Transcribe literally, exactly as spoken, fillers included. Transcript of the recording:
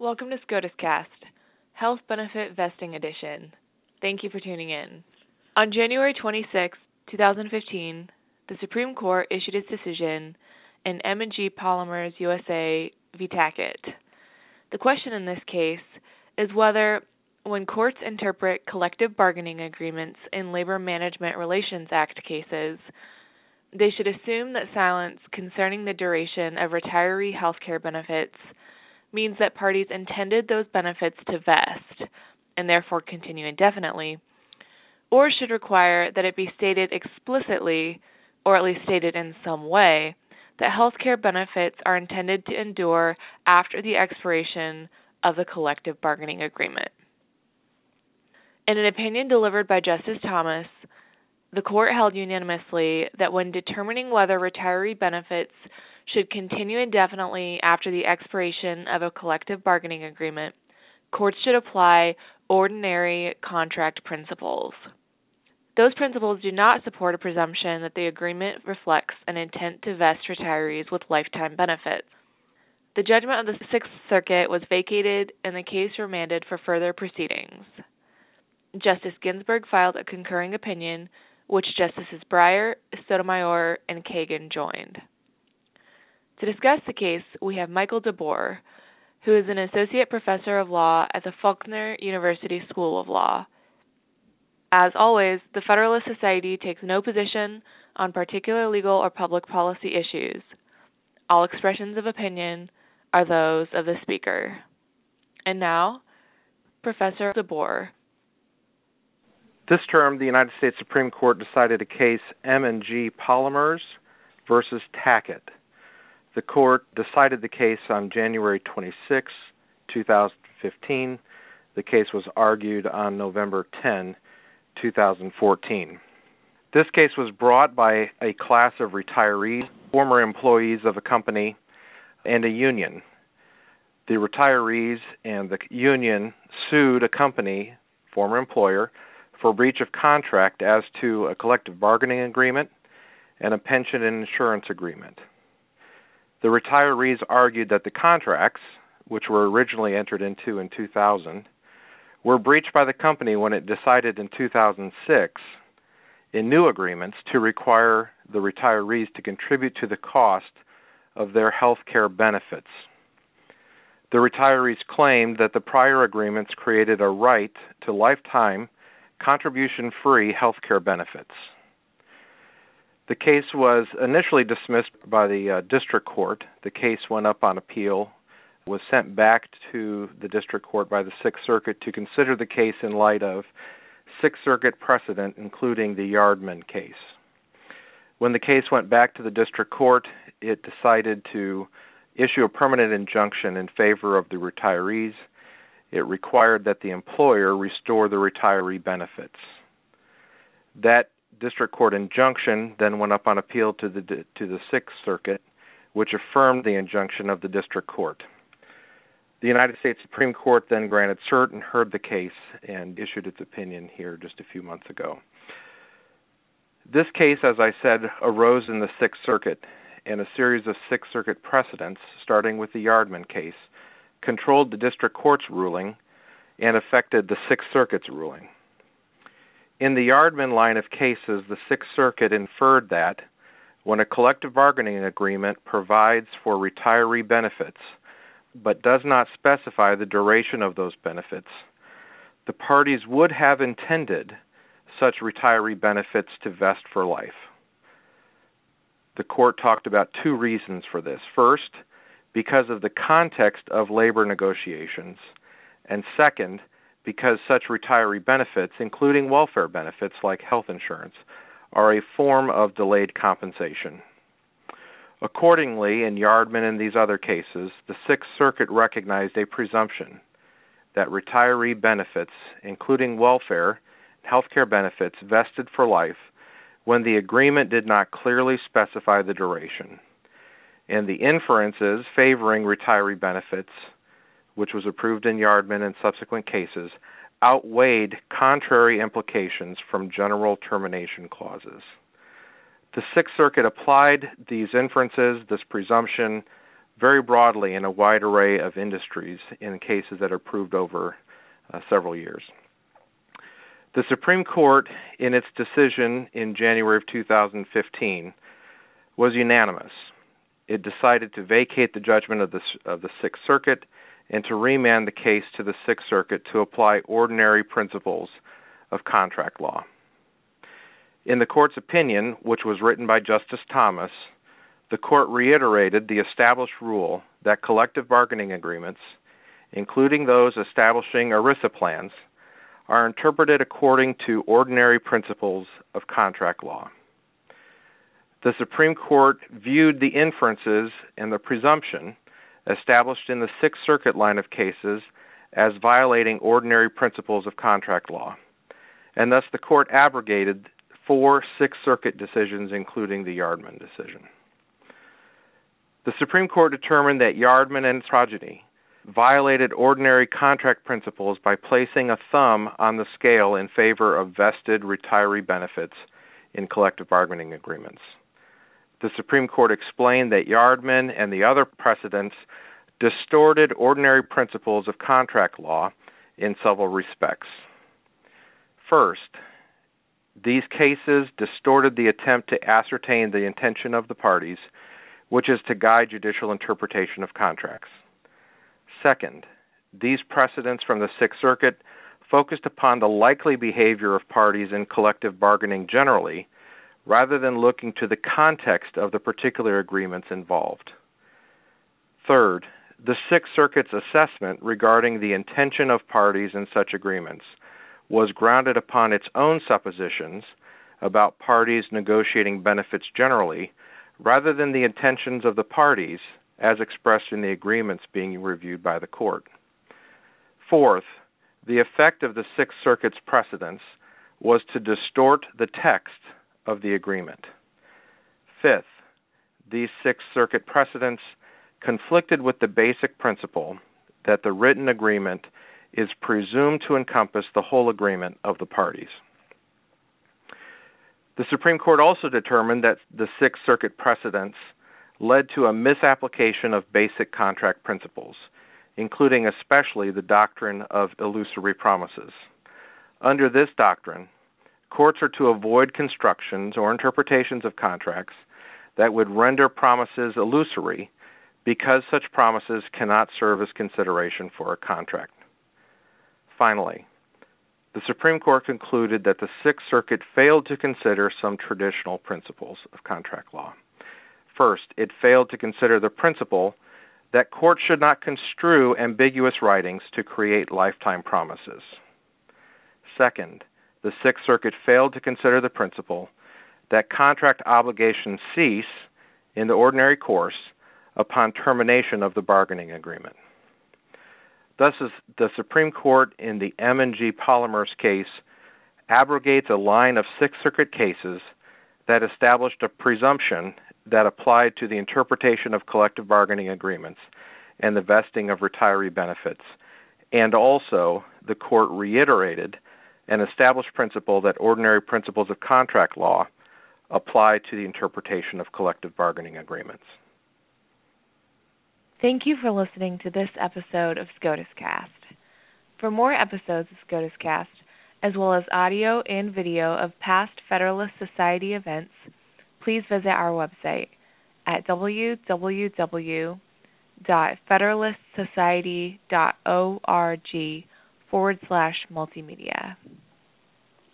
Welcome to SCOTUScast, Health Benefit Vesting Edition. Thank you for tuning in. On January twenty-sixth, twenty fifteen, the Supreme Court issued its decision in M and G Polymers U S A v. Tackett. The question in this case is whether, when courts interpret collective bargaining agreements in Labor Management Relations Act cases, they should assume that silence concerning the duration of retiree health care benefits means that parties intended those benefits to vest and therefore continue indefinitely, or should require that it be stated explicitly, or at least stated in some way, that health care benefits are intended to endure after the expiration of the collective bargaining agreement. In an opinion delivered by Justice Thomas, the court held unanimously that when determining whether retiree benefits should continue indefinitely after the expiration of a collective bargaining agreement, courts should apply ordinary contract principles. Those principles do not support a presumption that the agreement reflects an intent to vest retirees with lifetime benefits. The judgment of the Sixth Circuit was vacated and the case remanded for further proceedings. Justice Ginsburg filed a concurring opinion, which Justices Breyer, Sotomayor, and Kagan joined. To discuss the case, we have Michael DeBoer, who is an associate professor of law at the Faulkner University School of Law. As always, the Federalist Society takes no position on particular legal or public policy issues. All expressions of opinion are those of the speaker. And now, Professor DeBoer. This term, the United States Supreme Court decided a case M and G Polymers versus Tackett. The court decided the case on January twenty-sixth, twenty fifteen. The case was argued on November tenth, twenty fourteen. This case was brought by a class of retirees, former employees of a company, and a union. The retirees and the union sued a company, former employer, for breach of contract as to a collective bargaining agreement and a pension and insurance agreement. The retirees argued that the contracts, which were originally entered into in two thousand, were breached by the company when it decided in two thousand six in new agreements to require the retirees to contribute to the cost of their health care benefits. The retirees claimed that the prior agreements created a right to lifetime contribution-free health care benefits. The case was initially dismissed by the uh, district court. The case went up on appeal, was sent back to the district court by the Sixth Circuit to consider the case in light of Sixth Circuit precedent, including the Yardman case. When the case went back to the district court, it decided to issue a permanent injunction in favor of the retirees. It required that the employer restore the retiree benefits. That district court injunction then went up on appeal to the to the Sixth Circuit, which affirmed the injunction of the district court. The United States Supreme Court then granted cert and heard the case and issued its opinion here just a few months ago. This case, as I said, arose in the Sixth Circuit, and a series of Sixth Circuit precedents, starting with the Yardman case, controlled the district court's ruling and affected the Sixth Circuit's ruling. In the Yardman line of cases, the Sixth Circuit inferred that when a collective bargaining agreement provides for retiree benefits but does not specify the duration of those benefits, the parties would have intended such retiree benefits to vest for life. The court talked about two reasons for this. First, because of the context of labor negotiations, and second, because such retiree benefits, including welfare benefits like health insurance, are a form of delayed compensation. Accordingly, in Yardman and these other cases, the Sixth Circuit recognized a presumption that retiree benefits, including welfare and health care benefits, vested for life when the agreement did not clearly specify the duration. And the inferences favoring retiree benefits, which was approved in Yardman and subsequent cases, outweighed contrary implications from general termination clauses. The Sixth Circuit applied these inferences, this presumption, very broadly in a wide array of industries in cases that are proved over uh, several years. The Supreme Court, in its decision in January of two thousand fifteen, was unanimous. It decided to vacate the judgment of the, of the Sixth Circuit and to remand the case to the Sixth Circuit to apply ordinary principles of contract law. In the court's opinion, which was written by Justice Thomas, the court reiterated the established rule that collective bargaining agreements, including those establishing ERISA plans, are interpreted according to ordinary principles of contract law. The Supreme Court viewed the inferences and the presumption established in the Sixth Circuit line of cases as violating ordinary principles of contract law, and thus the court abrogated four Sixth Circuit decisions, including the Yardman decision. The Supreme Court determined that Yardman and its progeny violated ordinary contract principles by placing a thumb on the scale in favor of vested retiree benefits in collective bargaining agreements. The Supreme Court explained that Yardman and the other precedents distorted ordinary principles of contract law in several respects. First, these cases distorted the attempt to ascertain the intention of the parties, which is to guide judicial interpretation of contracts. Second, these precedents from the Sixth Circuit focused upon the likely behavior of parties in collective bargaining generally, rather than looking to the context of the particular agreements involved. Third, the Sixth Circuit's assessment regarding the intention of parties in such agreements was grounded upon its own suppositions about parties negotiating benefits generally, rather than the intentions of the parties as expressed in the agreements being reviewed by the court. Fourth, the effect of the Sixth Circuit's precedents was to distort the text of the agreement. Fifth, these Sixth Circuit precedents conflicted with the basic principle that the written agreement is presumed to encompass the whole agreement of the parties. The Supreme Court also determined that the Sixth Circuit precedents led to a misapplication of basic contract principles, including especially the doctrine of illusory promises. Under this doctrine, courts are to avoid constructions or interpretations of contracts that would render promises illusory because such promises cannot serve as consideration for a contract. Finally, the Supreme Court concluded that the Sixth Circuit failed to consider some traditional principles of contract law. First, it failed to consider the principle that courts should not construe ambiguous writings to create lifetime promises. Second, the Sixth Circuit failed to consider the principle that contract obligations cease in the ordinary course upon termination of the bargaining agreement. Thus, the Supreme Court in the M and G Polymers case abrogates a line of Sixth Circuit cases that established a presumption that applied to the interpretation of collective bargaining agreements and the vesting of retiree benefits, and also the court reiterated an established principle that ordinary principles of contract law apply to the interpretation of collective bargaining agreements. Thank you for listening to this episode of SCOTUS Cast. For more episodes of SCOTUS Cast, as well as audio and video of past Federalist Society events, please visit our website at w w w dot federalist society dot org forward slash multimedia.